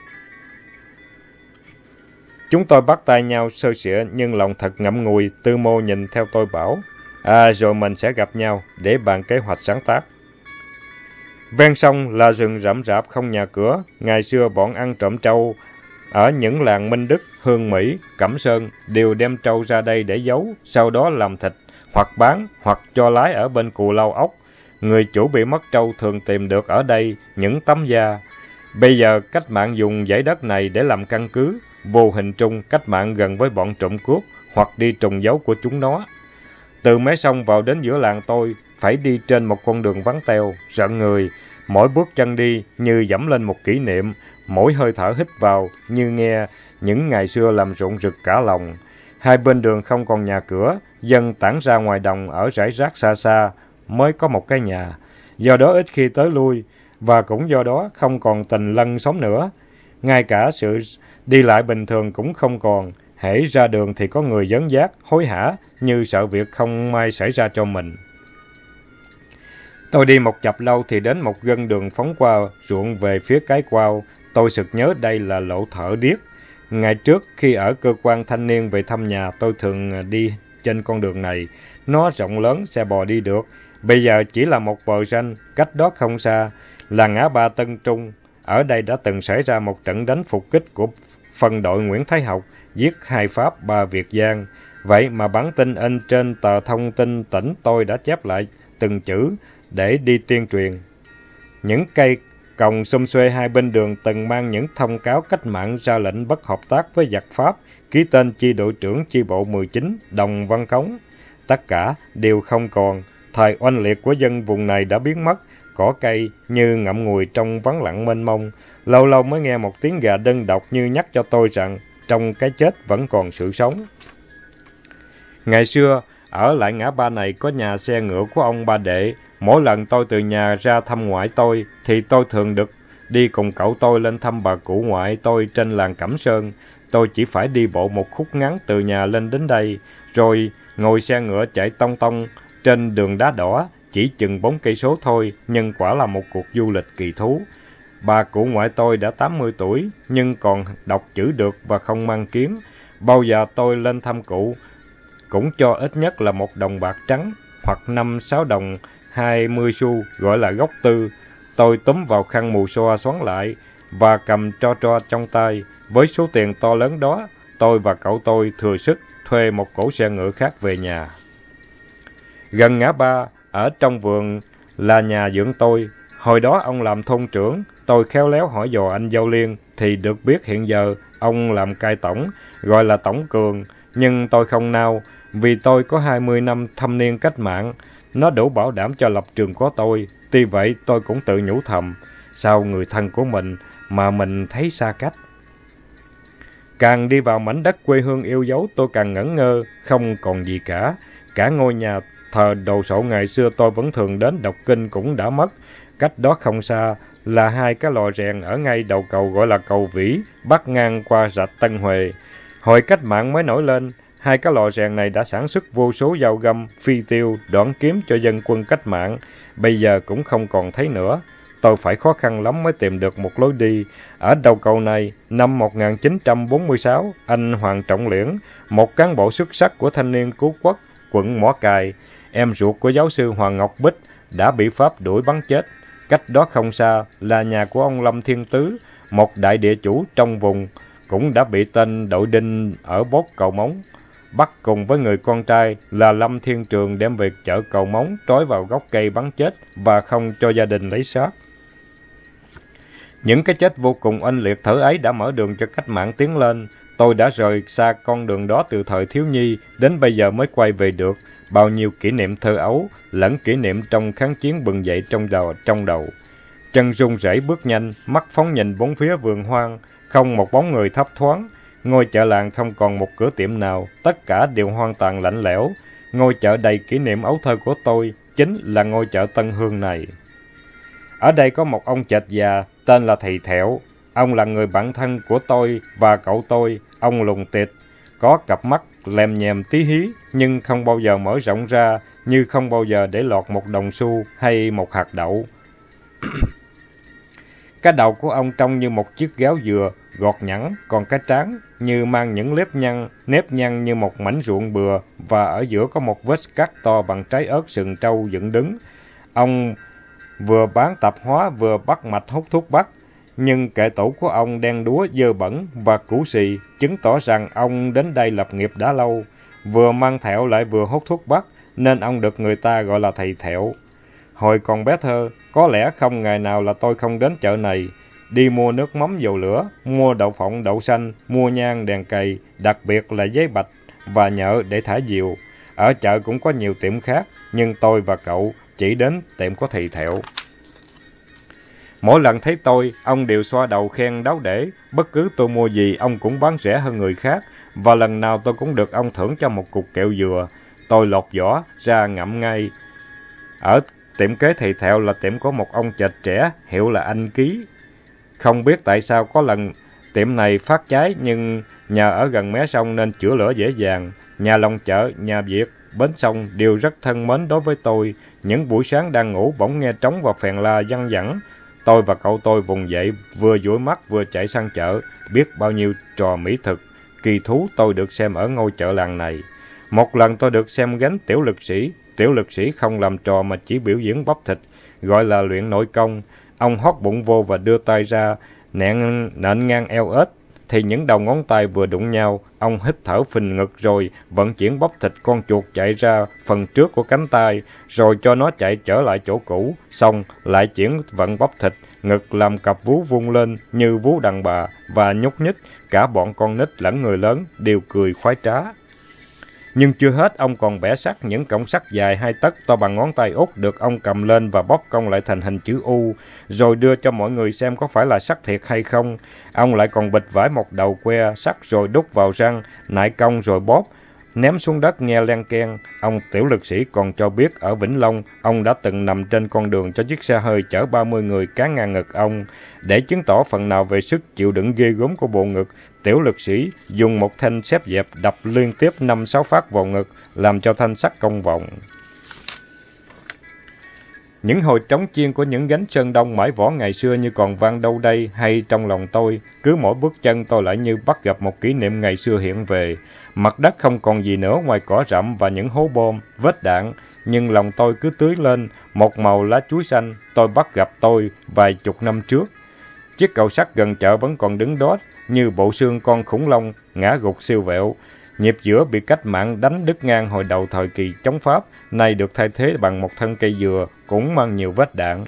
Chúng tôi bắt tay nhau sơ sỉa nhưng lòng thật ngậm ngùi. Tư Mô nhìn theo tôi bảo, à rồi mình sẽ gặp nhau để bàn kế hoạch sáng tác. Ven sông là rừng rậm rạp không nhà cửa. Ngày xưa bọn ăn trộm trâu ở những làng Minh Đức, Hương Mỹ, Cẩm Sơn đều đem trâu ra đây để giấu, sau đó làm thịt, hoặc bán, hoặc cho lái ở bên Cù Lao Ốc. Người chủ bị mất trâu thường tìm được ở đây những tấm da. Bây giờ cách mạng dùng dãy đất này để làm căn cứ, vô hình trung cách mạng gần với bọn trộm cướp hoặc đi trùng dấu của chúng nó. Từ mé sông vào đến giữa làng tôi phải đi trên một con đường vắng teo, rợn người. Mỗi bước chân đi như dẫm lên một kỷ niệm, mỗi hơi thở hít vào như nghe những ngày xưa làm rộn rực cả lòng. Hai bên đường không còn nhà cửa, dân tản ra ngoài đồng ở rải rác xa xa mới có một cái nhà. Do đó ít khi tới lui, và cũng do đó không còn tình lân sống nữa. Ngay cả sự đi lại bình thường cũng không còn. hễ ra đường thì có người dẫn dắt, hối hả, như sợ việc không may xảy ra cho mình. Tôi đi một chập lâu thì đến một gân đường phóng qua ruộng về phía cái quao. Tôi sực nhớ đây là lộ Thợ Điếc. Ngày trước khi ở cơ quan thanh niên về thăm nhà, tôi thường đi trên con đường này. Nó rộng lớn, xe bò đi được. Bây giờ chỉ là một bờ ranh, cách đó không xa là ngã ba Tân Trung. Ở đây đã từng xảy ra một trận đánh phục kích của phân đội Nguyễn Thái Học, giết hai Pháp, ba Việt Giang. Vậy mà bản tin in trên tờ Thông tin tỉnh tôi đã chép lại từng chữ để đi tuyên truyền. Những cây còng xum xuê hai bên đường từng mang những thông cáo cách mạng ra lệnh bất hợp tác với giặc Pháp, ký tên chi đội trưởng chi bộ mười chín, Đồng Văn Cống. Tất cả đều không còn, thời oanh liệt của dân vùng này đã biến mất, cỏ cây như ngậm ngùi trong vắng lặng mênh mông. Lâu lâu mới nghe một tiếng gà đơn độc như nhắc cho tôi rằng trong cái chết vẫn còn sự sống. Ngày xưa, ở lại ngã ba này có nhà xe ngựa của ông Ba Đệ. Mỗi lần tôi từ nhà ra thăm ngoại tôi, thì tôi thường được đi cùng cậu tôi lên thăm bà cụ ngoại tôi trên làng Cẩm Sơn. Tôi chỉ phải đi bộ một khúc ngắn từ nhà lên đến đây, rồi ngồi xe ngựa chạy tông tông trên đường đá đỏ, chỉ chừng bốn cây số thôi, nhưng quả là một cuộc du lịch kỳ thú. Bà cụ ngoại tôi đã tám mươi tuổi, nhưng còn đọc chữ được và không mang kiếm. Bao giờ tôi lên thăm cụ, cũng cho ít nhất là một đồng bạc trắng, hoặc năm sáu đồng hai mươi xu, gọi là gốc tư. Tôi túm vào khăn mù xoa xoắn lại và cầm tro tro trong tay. Với số tiền to lớn đó, tôi và cậu tôi thừa sức thuê một cỗ xe ngựa khác về nhà. Gần ngã ba, ở trong vườn là nhà dưỡng tôi. Hồi đó ông làm thôn trưởng, tôi khéo léo hỏi dò anh Giao Liên, thì được biết hiện giờ ông làm cai tổng, gọi là Tổng Cường. Nhưng tôi không nao, vì tôi có hai mươi năm thâm niên cách mạng, nó đủ bảo đảm cho lập trường của tôi. Tuy vậy tôi cũng tự nhủ thầm, sao người thân của mình mà mình thấy xa cách. Càng đi vào mảnh đất quê hương yêu dấu, tôi càng ngẩn ngơ, không còn gì cả. Cả ngôi nhà thờ đồ sộ ngày xưa tôi vẫn thường đến đọc kinh cũng đã mất. Cách đó không xa là hai cái lò rèn ở ngay đầu cầu gọi là cầu Vĩ, bắc ngang qua rạch Tân Huệ. Hồi cách mạng mới nổi lên, hai cái lò rèn này đã sản xuất vô số dao găm, phi tiêu, đoạn kiếm cho dân quân cách mạng. Bây giờ cũng không còn thấy nữa. Tôi phải khó khăn lắm mới tìm được một lối đi. Ở đầu cầu này, năm một nghìn chín trăm bốn mươi sáu, anh Hoàng Trọng Liễn, một cán bộ xuất sắc của Thanh niên Cứu Quốc, quận Mỏ Cày, em ruột của giáo sư Hoàng Ngọc Bích, đã bị Pháp đuổi bắn chết. Cách đó không xa là nhà của ông Lâm Thiên Tứ, một đại địa chủ trong vùng, cũng đã bị tên đội đinh ở Bốt Cầu Móng bắt cùng với người con trai là Lâm Thiên Trường đem về chợ Cầu Móng, trói vào gốc cây bắn chết và không cho gia đình lấy xác. Những cái chết vô cùng oanh liệt thở ấy đã mở đường cho cách mạng tiến lên. Tôi đã rời xa con đường đó từ thời thiếu nhi, đến bây giờ mới quay về được. Bao nhiêu kỷ niệm thơ ấu, lẫn kỷ niệm trong kháng chiến bừng dậy trong đầu. Trong đầu. Chân run rẩy bước nhanh, mắt phóng nhìn bốn phía vườn hoang, không một bóng người thấp thoáng. Ngôi chợ làng không còn một cửa tiệm nào, tất cả đều hoàn toàn lạnh lẽo. Ngôi chợ đầy kỷ niệm ấu thơ của tôi chính là ngôi chợ Tân Hương này. Ở đây có một ông chệt già tên là Thầy Thẹo. Ông là người bạn thân của tôi và cậu tôi, ông lùn tịt, có cặp mắt lèm nhèm tí hí nhưng không bao giờ mở rộng ra, như không bao giờ để lọt một đồng xu hay một hạt đậu. Cái đầu của ông trông như một chiếc gáo dừa gọt nhẵn, còn cái trán như mang những nếp nhăn, nếp nhăn như một mảnh ruộng bừa, và ở giữa có một vết cắt to bằng trái ớt sừng trâu dựng đứng. Ông vừa bán tạp hóa vừa bắt mạch hút thuốc bắc, nhưng kệ tủ của ông đen đúa, dơ bẩn và cũ xì, chứng tỏ rằng ông đến đây lập nghiệp đã lâu. Vừa mang thẹo lại vừa hút thuốc bắc, nên ông được người ta gọi là Thầy Thẹo. Hồi còn bé thơ, có lẽ không ngày nào là tôi không đến chợ này, đi mua nước mắm dầu lửa, mua đậu phộng đậu xanh, mua nhang đèn cầy, đặc biệt là giấy bạch và nhợ để thả diều. Ở chợ cũng có nhiều tiệm khác, nhưng tôi và cậu chỉ đến tiệm của Thầy Thẹo. Mỗi lần thấy tôi, ông đều xoa đầu khen đáo để, bất cứ tôi mua gì ông cũng bán rẻ hơn người khác, và lần nào tôi cũng được ông thưởng cho một cục kẹo dừa. Tôi lột vỏ ra ngậm ngay. Ở tiệm kế Thầy Thẹo là tiệm của một ông chệt trẻ, hiệu là anh Ký. Không biết tại sao có lần Tiệm này phát cháy nhưng nhà ở gần mé sông nên chữa lửa dễ dàng. Nhà lòng chợ, nhà Việt, bến sông đều rất thân mến đối với tôi. Những buổi sáng đang ngủ bỗng nghe trống và phèn la văng vẳng. Tôi và cậu tôi vùng dậy, vừa dụi mắt vừa chạy sang chợ, biết bao nhiêu trò mỹ thực, kỳ thú tôi được xem ở ngôi chợ làng này. Một lần tôi được xem gánh tiểu lực sĩ. Tiểu lực sĩ không làm trò mà chỉ biểu diễn bắp thịt, gọi là luyện nội công. Ông hót bụng vô và đưa tay ra, nện nện ngang eo ếch, thì những đầu ngón tay vừa đụng nhau, ông hít thở phình ngực rồi vận chuyển bắp thịt con chuột chạy ra phần trước của cánh tay, rồi cho nó chạy trở lại chỗ cũ, xong lại chuyển vận bắp thịt, ngực làm cặp vú vung lên như vú đàn bà và nhúc nhích, cả bọn con nít lẫn người lớn đều cười khoái trá. Nhưng chưa hết, ông còn bẻ sắt những cọng sắt dài hai tấc to bằng ngón tay út được ông cầm lên và bóp cong lại thành hình chữ U, rồi đưa cho mọi người xem có phải là sắt thiệt hay không. Ông lại còn bịch vải một đầu que sắt rồi đút vào răng, nại cong rồi bóp, ném xuống đất nghe len keng. Ông tiểu lực sĩ còn cho biết ở Vĩnh Long, ông đã từng nằm trên con đường cho chiếc xe hơi chở ba mươi người cán ngang ngực ông. Để chứng tỏ phần nào về sức chịu đựng ghê gớm của bộ ngực, tiểu lực sĩ dùng một thanh xếp dẹp đập liên tiếp năm sáu phát vào ngực, làm cho thanh sắt cong vọng. Những hồi trống chiên của những gánh sơn đông mãi võ ngày xưa như còn vang đâu đây hay trong lòng tôi. Cứ mỗi bước chân tôi lại như bắt gặp một kỷ niệm ngày xưa hiện về. Mặt đất không còn gì nữa ngoài cỏ rậm và những hố bom, vết đạn. Nhưng lòng tôi cứ tưới lên một màu lá chuối xanh. Tôi bắt gặp tôi vài chục năm trước. Chiếc cầu sắt gần chợ vẫn còn đứng đó như bộ xương con khủng long ngã gục siêu vẹo. Nhịp giữa bị cách mạng đánh đứt ngang hồi đầu thời kỳ chống Pháp, nay được thay thế bằng một thân cây dừa cũng mang nhiều vết đạn.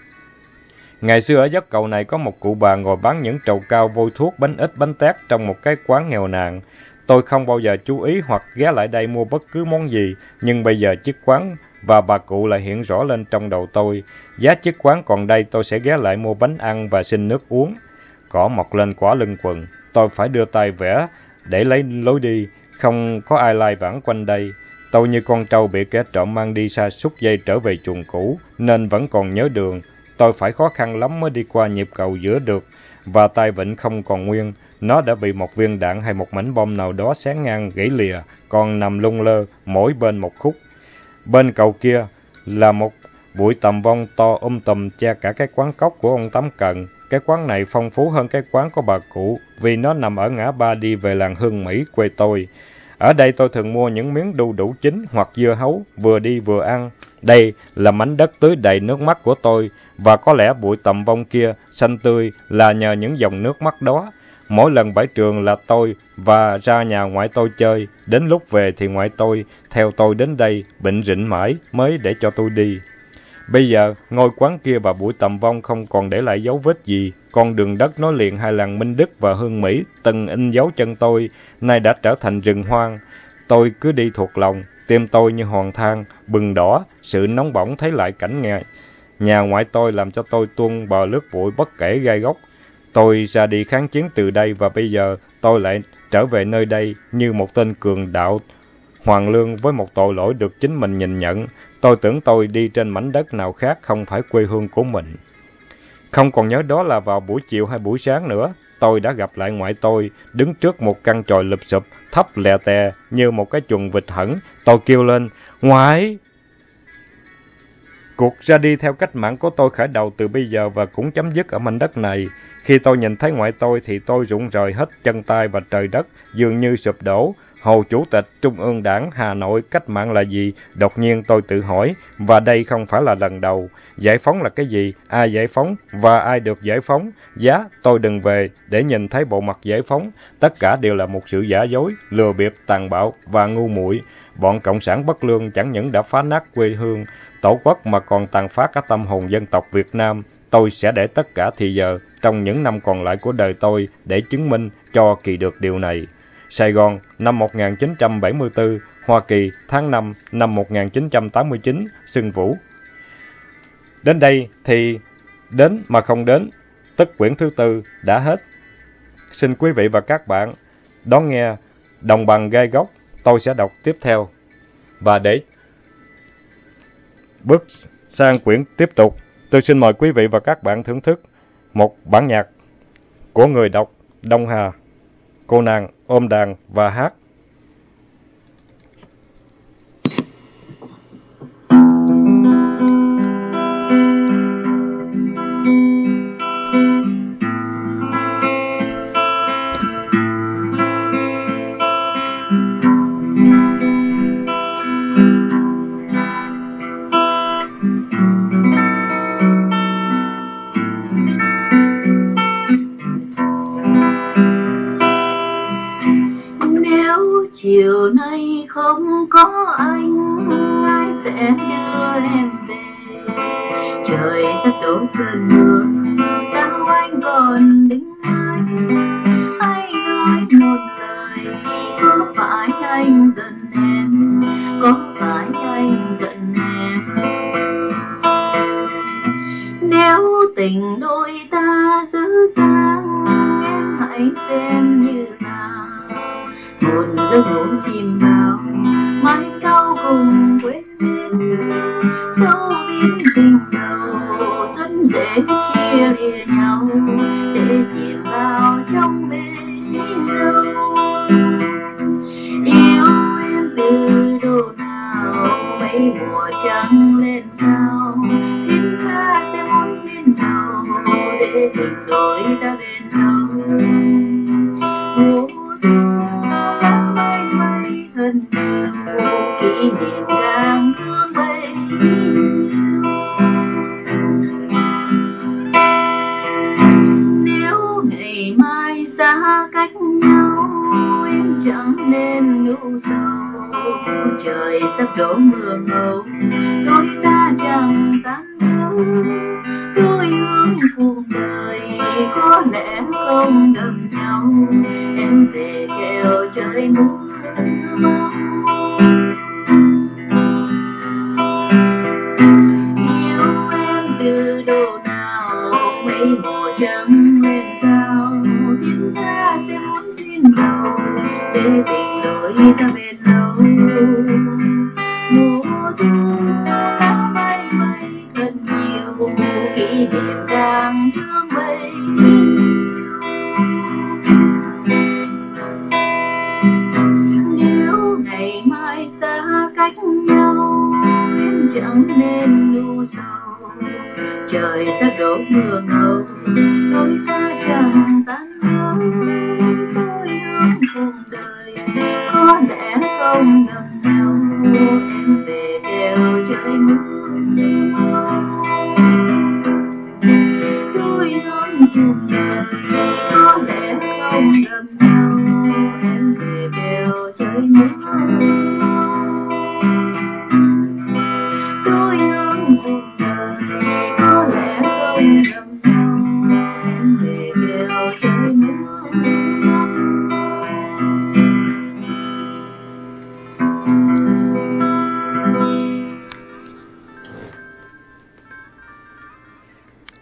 Ngày xưa ở dốc cầu này có một cụ bà ngồi bán những trầu cao vôi thuốc, bánh ít, bánh tét trong một cái quán nghèo nàn. Tôi không bao giờ chú ý hoặc ghé lại đây mua bất cứ món gì, nhưng bây giờ chiếc quán và bà cụ lại hiện rõ lên trong đầu tôi. Giá chiếc quán còn đây, tôi sẽ ghé lại mua bánh ăn và xin nước uống. Cỏ mọc lên quả lưng quần, tôi phải đưa tay vẽ để lấy lối đi, không có ai lai vãng quanh đây. Tôi như con trâu bị kẻ trộm mang đi sa sút dây trở về chuồng cũ, nên vẫn còn nhớ đường. Tôi phải khó khăn lắm mới đi qua nhịp cầu giữa được, và tay vịn không còn nguyên. Nó đã bị một viên đạn hay một mảnh bom nào đó xé ngang gãy lìa, còn nằm lung lơ, mỗi bên một khúc. Bên cầu kia là một bụi tầm vong to um tùm che cả cái quán cóc của ông Tám Cần. Cái quán này phong phú hơn cái quán của bà cụ, vì nó nằm ở ngã ba đi về làng Hương Mỹ, quê tôi. Ở đây tôi thường mua những miếng đu đủ chín hoặc dưa hấu, vừa đi vừa ăn. Đây là mảnh đất tưới đầy nước mắt của tôi, và có lẽ bụi tầm vong kia xanh tươi là nhờ những dòng nước mắt đó. Mỗi lần bãi trường là tôi và ra nhà ngoại tôi chơi, đến lúc về thì ngoại tôi theo tôi đến đây, bệnh rịnh mãi mới để cho tôi đi. Bây giờ, ngôi quán kia và bụi tầm vong không còn để lại dấu vết gì. Con đường đất nối liền hai làng Minh Đức và Hương Mỹ từng in dấu chân tôi, nay đã trở thành rừng hoang. Tôi cứ đi thuộc lòng, tim tôi như hòn than, bừng đỏ, sự nóng bỏng thấy lại cảnh nhà. Nhà ngoại tôi làm cho tôi tuôn bờ lướt bụi bất kể gai góc. Tôi ra đi kháng chiến từ đây và bây giờ tôi lại trở về nơi đây như một tên cường đạo hoàn lương với một tội lỗi được chính mình nhìn nhận. Tôi tưởng tôi đi trên mảnh đất nào khác không phải quê hương của mình. Không còn nhớ đó là vào buổi chiều hay buổi sáng nữa, tôi đã gặp lại ngoại tôi, đứng trước một căn chòi lụp xụp, thấp lè tè như một cái chuồng vịt hẫng. Tôi kêu lên, ngoại! Cuộc ra đi theo cách mạng của tôi khởi đầu từ bây giờ và cũng chấm dứt ở mảnh đất này. Khi tôi nhìn thấy ngoại tôi thì tôi rụng rời hết chân tay và trời đất, dường như sụp đổ. Hồ Chủ tịch Trung ương Đảng Hà Nội, cách mạng là gì? Đột nhiên tôi tự hỏi, và đây không phải là lần đầu. Giải phóng là cái gì? Ai giải phóng? Và ai được giải phóng? Giá, tôi đừng về để nhìn thấy bộ mặt giải phóng. Tất cả đều là một sự giả dối, lừa bịp, tàn bạo và ngu muội. Bọn cộng sản bất lương chẳng những đã phá nát quê hương, tổ quốc mà còn tàn phá cả tâm hồn dân tộc Việt Nam. Tôi sẽ để tất cả thì giờ trong những năm còn lại của đời tôi để chứng minh cho kỳ được điều này. Sài Gòn, năm một nghìn chín trăm bảy mươi tư, Hoa Kỳ, tháng năm năm một nghìn chín trăm tám mươi chín, Xuân Vũ. Đến đây thì đến mà không đến, tức quyển thứ tư đã hết. Xin quý vị và các bạn đón nghe Đồng Bằng Gai Góc, tôi sẽ đọc tiếp theo. Và để bước sang quyển tiếp tục, tôi xin mời quý vị và các bạn thưởng thức một bản nhạc của người đọc Đông Hà. Cô nàng ôm đàn và hát. Chiều nay không có anh, ai sẽ đưa em về? Trời sắp đổ cơn mưa, sao anh còn đứng mãi? Hãy nói một lời, có phải anh giận em? Có phải anh giận em? Nếu tình đôi ta dở dang, em hãy xem như nào. Một giấc ngủ chìm vào, mai sau cùng quên biết. Dẫu biết tình đầu rất dễ chia lìa nhau, để chìm vào trong bể dâu. Yêu em từ độ nào, mấy mùa trắng lên cao, thiên ta sẽ muốn xin đầu, để tình đôi ta bên nhau. Mùa thân nhiều kỷ niệm càng thương bấy nhiêu. Nếu ngày mai xa cách nhau, em chẳng nên nụ sầu. Trời sắp đổ mưa ngâu, đôi ta chẳng tan đâu. Đôi hướng cuộc đời có lẽ không đâm nhau, em về kêu trời mưa. Yêu em từ độ nào, mấy mùa trắng lên cao, thiên ta sẽ muốn xin đầu, để tình đôi ta bên lâu. Mùa thu lá bay bay thật nhiều, kỷ niệm càng thương bấy nhiêu. Ngày mai xa cách nhau, em chẳng nên nụ sầu. Trời sắp đổ mưa ngâu, đôi ta chẳng tan đâu. Tôi ước cuộc đời có lẽ không